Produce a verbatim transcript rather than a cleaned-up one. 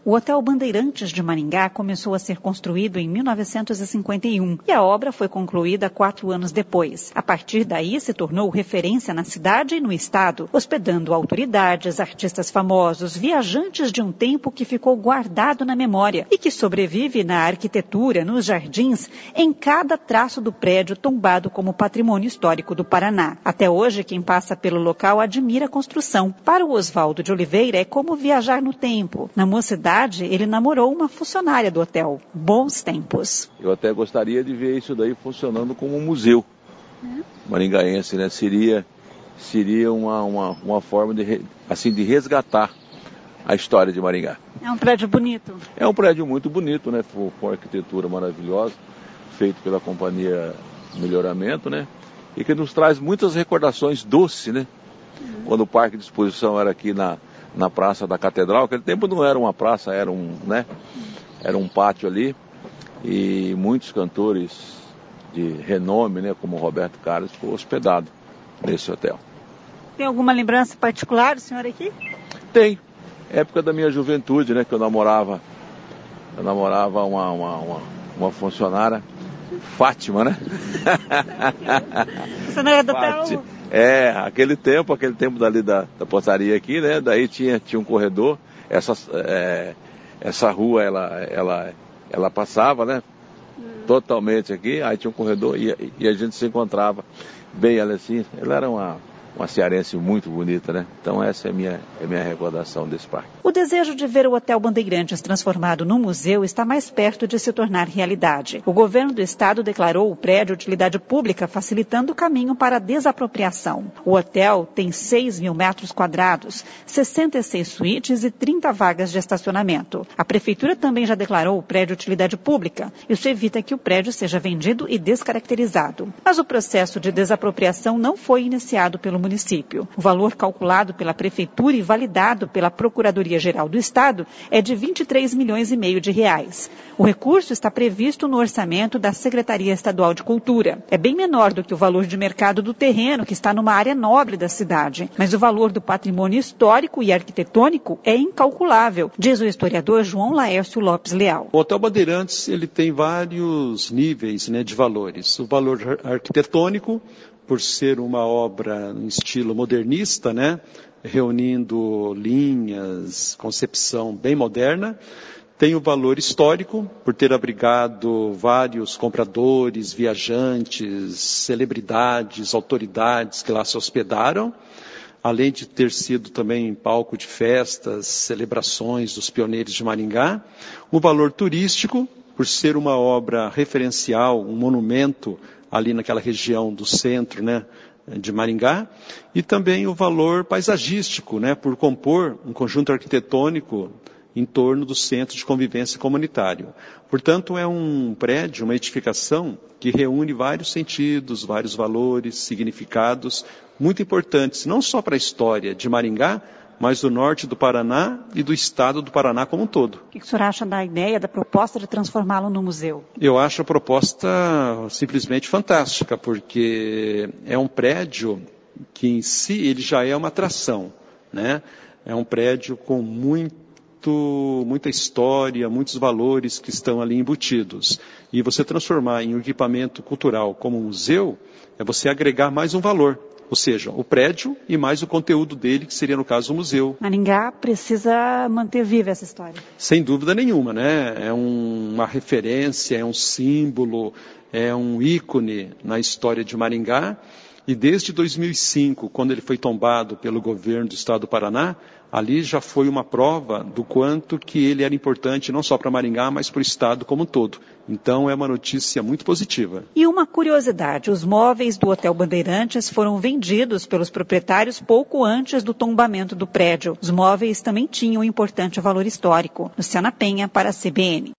O Hotel Bandeirantes de Maringá começou a ser construído em mil novecentos e cinquenta e um e a obra foi concluída quatro anos depois. A partir daí se tornou referência na cidade e no estado, hospedando autoridades, artistas famosos, viajantes de um tempo que ficou guardado na memória e que sobrevive na arquitetura, nos jardins, em cada traço do prédio tombado como patrimônio histórico do Paraná. Até hoje, quem passa pelo local admira a construção. Para o Oswaldo de Oliveira, é como viajar no tempo. Na mocidade, ele namorou uma funcionária do hotel. Bons tempos. Eu até gostaria de ver isso daí funcionando como um museu hum? maringaense, né? Seria, seria uma, uma, uma forma de, assim, de resgatar a história de Maringá. É um prédio bonito. É um prédio muito bonito, né? Com arquitetura maravilhosa, feito pela companhia Melhoramento, né? E que nos traz muitas recordações doces, né? Uhum. Quando o parque de exposição era aqui na, na Praça da Catedral, aquele tempo não era uma praça, era um, né? Era um pátio ali, e muitos cantores de renome, né? Como Roberto Carlos, ficou hospedado nesse hotel. Tem alguma lembrança particular do senhor aqui? Tem. Época da minha juventude, né? Que eu namorava, eu namorava uma, uma, uma, uma funcionária, Fátima, né? Você não era do hotel? É, aquele tempo, aquele tempo dali da, da portaria aqui, né? Daí tinha, tinha um corredor, essa, é, essa rua, ela, ela, ela passava, né? Hum. Totalmente aqui, aí tinha um corredor e, e a gente se encontrava bem ela assim, ela era uma... uma cearense muito bonita, né? Então essa é a minha, é a minha recordação desse parque. O desejo de ver o Hotel Bandeirantes transformado num museu está mais perto de se tornar realidade. O governo do estado declarou o prédio de utilidade pública, facilitando o caminho para a desapropriação. O hotel tem seis mil metros quadrados, sessenta e seis suítes e trinta vagas de estacionamento. A prefeitura também já declarou o prédio de utilidade pública. Isso evita que o prédio seja vendido e descaracterizado. Mas o processo de desapropriação não foi iniciado pelo município. O valor calculado pela prefeitura e validado pela Procuradoria-Geral do Estado é de vinte e três milhões e meio de reais. O recurso está previsto no orçamento da Secretaria Estadual de Cultura. É bem menor do que o valor de mercado do terreno, que está numa área nobre da cidade. Mas o valor do patrimônio histórico e arquitetônico é incalculável, diz o historiador João Laércio Lopes Leal. O Hotel Bandeirantes ele tem vários níveis, né, de valores. O valor arquitetônico, por ser uma obra em estilo modernista, né, reunindo linhas, concepção bem moderna. Tem o valor histórico, por ter abrigado vários compradores, viajantes, celebridades, autoridades que lá se hospedaram, além de ter sido também palco de festas, celebrações dos pioneiros de Maringá. O valor turístico, por ser uma obra referencial, um monumento ali naquela região do centro, né, de Maringá, e também o valor paisagístico, né, por compor um conjunto arquitetônico em torno do centro de convivência comunitário. Portanto, é um prédio, uma edificação que reúne vários sentidos, vários valores, significados muito importantes, não só para a história de Maringá, mas do norte do Paraná e do estado do Paraná como um todo. O que o senhor acha da ideia, da proposta de transformá-lo no museu? Eu acho a proposta simplesmente fantástica, porque é um prédio que em si ele já é uma atração, né? É um prédio com muito, muita história, muitos valores que estão ali embutidos. E você transformar em um equipamento cultural como um museu, é você agregar mais um valor. Ou seja, o prédio e mais o conteúdo dele, que seria, no caso, o museu. Maringá precisa manter viva essa história. Sem dúvida nenhuma, né? É um, uma referência, é um símbolo, é um ícone na história de Maringá. E desde dois mil e cinco, quando ele foi tombado pelo governo do estado do Paraná, ali já foi uma prova do quanto que ele era importante, não só para Maringá, mas para o estado como um todo. Então é uma notícia muito positiva. E uma curiosidade, os móveis do Hotel Bandeirantes foram vendidos pelos proprietários pouco antes do tombamento do prédio. Os móveis também tinham um importante valor histórico. Luciana Penha para a C B N.